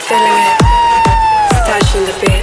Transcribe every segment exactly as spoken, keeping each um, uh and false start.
feeling it. Stash in the bed.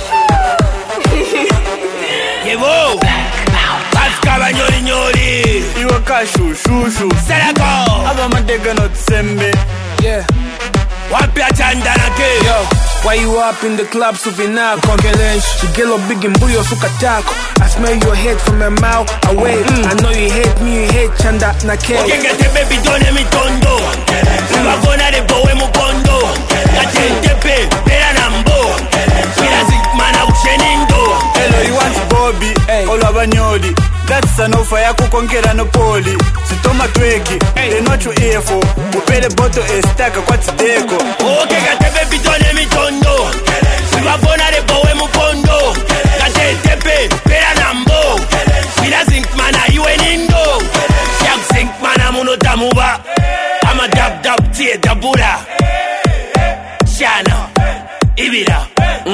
Llevó Pasca Banyoli Nyoli Iwa kashu shushu Selako Aba madega not sembe. Yeah. Wapia chandana ke Yo, why you up in the club suvina kongelens? Shigelo big and buyo sukatako. I smell your head from a mile away. mm. I know you hate me, you hate chanda na ke. Okengete baby done mi tondo Uwagona de bowe mukondo Katentepe, pera nambo Pira zikmana uchenindo Hello, you want Bobby, Hey. Ola Banyoli. That's an offer ya kukonkera no poli. Sitoma tweki, they not you here for. Upele boto estaka kwa tideko. Okengete baby done mi tondo Uwagona de bowe mukondo Katentepe, pera nambo Pira zikmana iwenindo Shak zikmana muno tamuba Ama dab dab tie dabura Shana, Ibira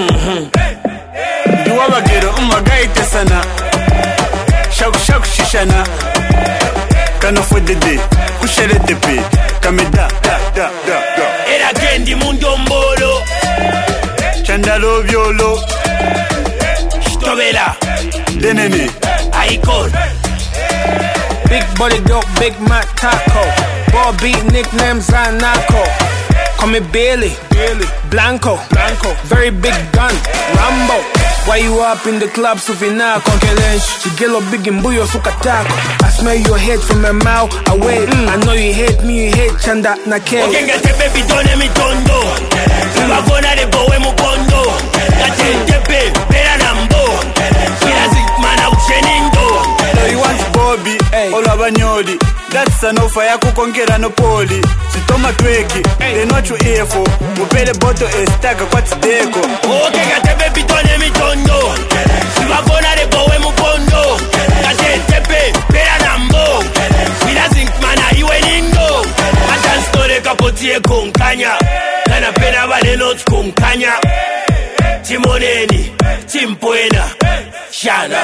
Duwa bagero, umagaite sana. Shaku shaku shishana. Kana fodede, kushere tepe. Kameda, da, da, da, da. Era kendi mundombolo Chandalo violo, Stobela, denene. Icon Big body dope, big Mac taco. Ball beat nicknames Zanako. Call me Billy, Billy, Blanco, Blanco. Very big gun, Rambo. Why you up in the club suvina kongelens? Shigelo big and buyo sukatako. I smell your head from a mile away. mm. I know you hate me, you hate chanda na ke. Okengete baby done mi tondo Uwagona de bowe mukondo Katentepe, pera nambo Pira zikmana uchenindo Hello, you want Bobby, Hey. Ola Banyoli. That's an offer ya kukonkera no poli. Sitoma tweki, they not you here for. Upele boto estaka kwa tideko. Okengete baby done mi tondo Uwagona de bowe mukondo Katentepe, pera nambo Pira zikmana iwenindo Atanstore kapotie konkanya Kana pena vale not konkanya Timoneni, Timpoena, Shana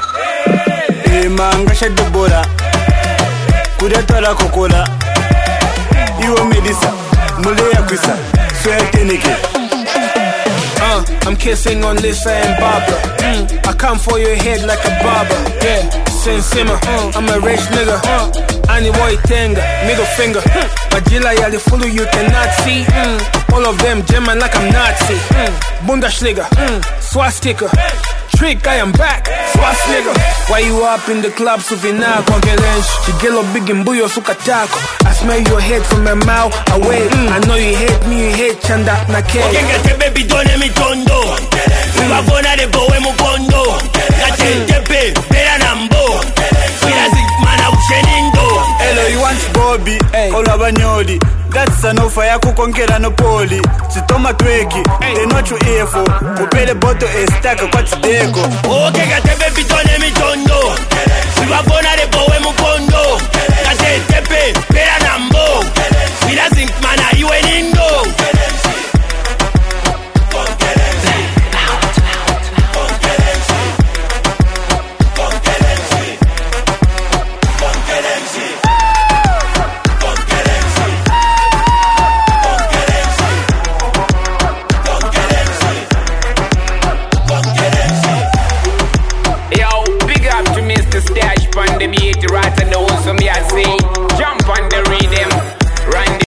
Manga shadubora. Kudatola kokola. Iwo Melissa, mule ya kwisa. Swear tenike. Uh, I'm kissing on Lisa and Barbara. Mm, I come for your head like a barber. Yeah, Sin Simmer. Uh, I'm a rich nigga. Uh, Ani boy tenga, middle finger. Mm, Majila yali follow you cannot see. Mm, all of them German like I'm Nazi. Mm, Bundesliga, mm, swastika. Trick, I am back, swast nigga. Why you up in the club suvina kongelens? Shigelo big and buyo sukatako. I smell your head from a mile away. mm, I know you hate me, you hate chanda na ke. Okengete baby done mi tondo Uwagona de bowe mukondo Katentepe, pera nambo Pira zikmana uchenindo Hello, you want Bobby, Hey. Ola Banyoli. That's an offer ya kukonkera no poli. Sitoma tweki, they not you here for. Upele boto estaka kwa tideko. Okengete baby done mi tondo Uwagona de bowe mukondo Katentepe, pera nambo